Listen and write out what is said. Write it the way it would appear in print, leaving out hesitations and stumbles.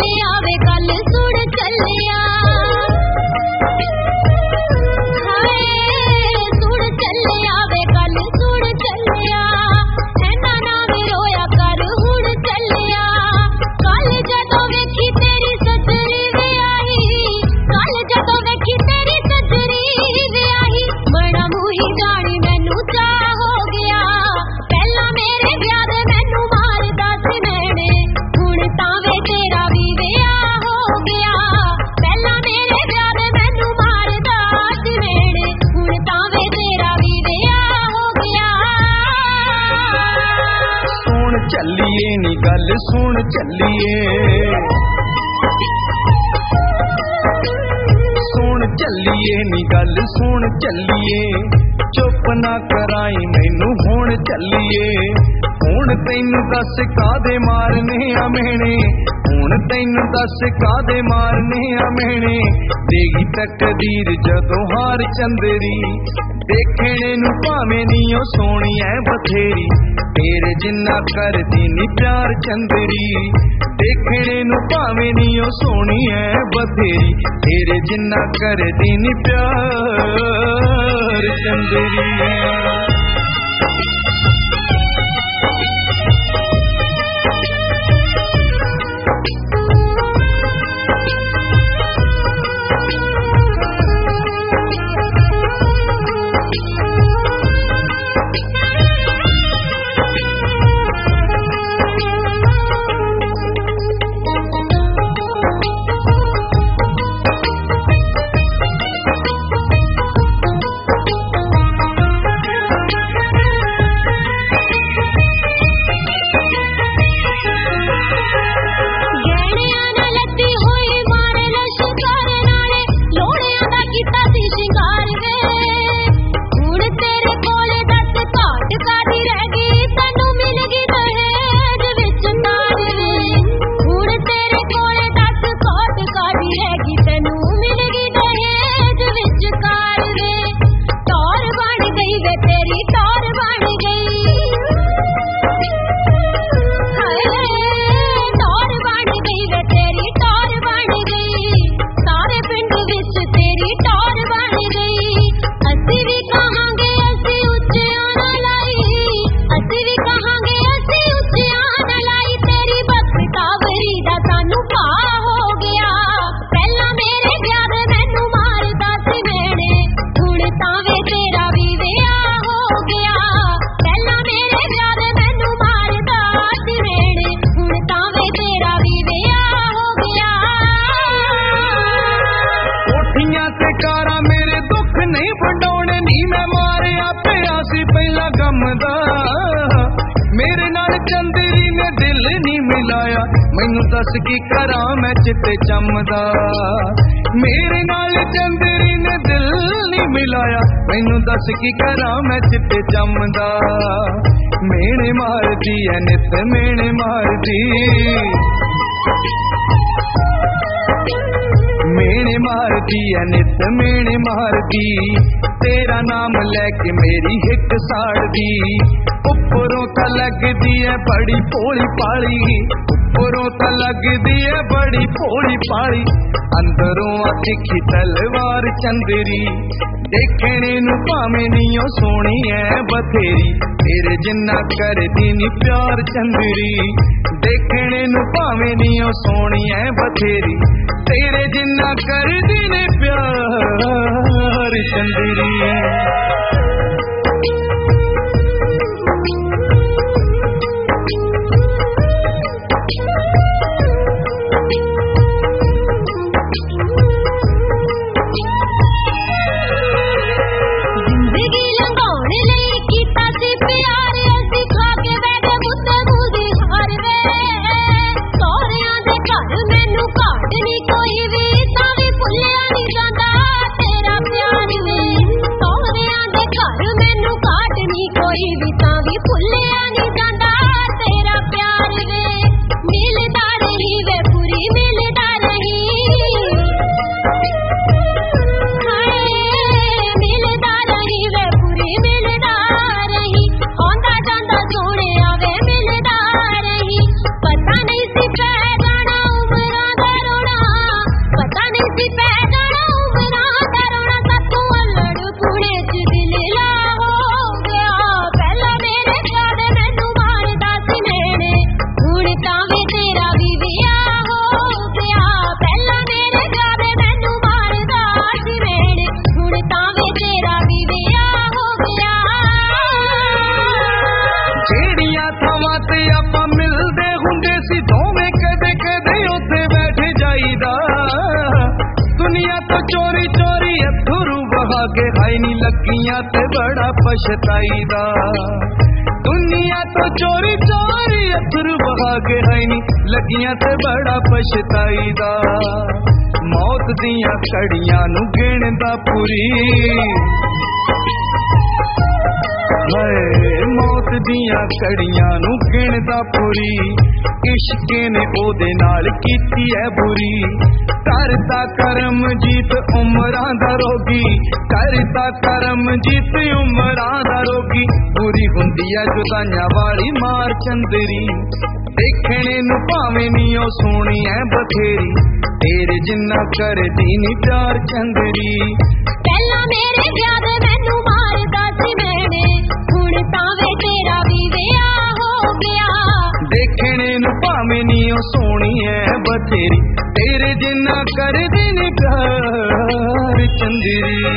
चलिया वे गल सुन चलिया, हाय सुन चलिया वे गल सुन चलिया, ऐना ना वे रोया कर हुण चलिया। कल जदों वेखी तेरी सजरी वे आई, कल जदों वेखी तेरी सजरी वे आई, बड़ा मूही जानी मैनू चाह हो गया। पहला मेरे ब्याह दे मैनू मारदा सी मैणे, हुण तां वे तेरा भी विआह हो गया। पहला मेरे ब्याह दे मैनू मारदा सी मैणे, हुण तां वे तेरा भी विआह हो गया। सुन चलिए नी गल सुन चलिए, सुन चलिए नी गल सुन चलिए, चुप ना कराई मैनू हुण चलिए। हुण तैनू दस कादे मारने आ मेहणे, हुण तैनू दस कादे मारने आ मेहणे। देगी तकदीर जदों हार चंदरी, देखने नू भावें नी ओ सोहणी ऐ बथेरी, तेरे जिन्ना करदी नी प्यार चंदरी। देखने नू भावें नी ओ सोहणी ऐ बथेरी, तेरे जिन्ना करदी नी प्यार चंदरी। मेरे नाल चंदरी ने दिल नहीं मिलाया, मैनू दस की करा मैं चिट्टे चमदा। मेरे नाल चंदरी ने दिल नहीं मिलाया, मैनू दस की करा मैं चिट्टे चमदा। मेणे मारदी है नित मेणे मारदी, मेणे मारदी है नित मेणे मारदी। तेरा नाम लैके मेरी हिक साड़दी, उपरों ता लगदी है बड़ी भोली पाली, उपरों ता लगदी है बड़ी भोली पाली। अंदरों आ तिखी तलवार चंदरी, देखने नू भावें नी ओ सोहणी ऐ बथेरी, तेरे जिन्ना करदी नी प्यार चंदरी। देखने नू भावें नी ओ सोहणी ऐ बथेरी, तेरे जिन्ना करदी नी प्यार चंदरी। ते बड़ा पछताईदा दुनिया तो चोरी चोरी अथरू बहा के है नी लगियां ते बड़ा पछताईदा मौत दियां कड़ियां नू गिणदा पूरी हाय मौत दियां कड़ियां नू गिणदा पूरी इश्क ने ओदे नाल कीती है बुरी करता करम जीत उमरां दा रोगी करता करम जीत उमरां दा रोगी बुरी हुंदी है जुदाइयां वाली मार चंदरी देखने नू भावें नी ओ सोहणी है बथेरी तेरे जिन्ना करदी नी प्यार चंदरी पहला मेरे याद मैनू मारदा सी मैंने हुण तावे तेरा भी विआह हो गया देखने नू भावें नी ओ सोहणी है बथेरी तेरे जिन्ना करदी नी प्यार चंदरी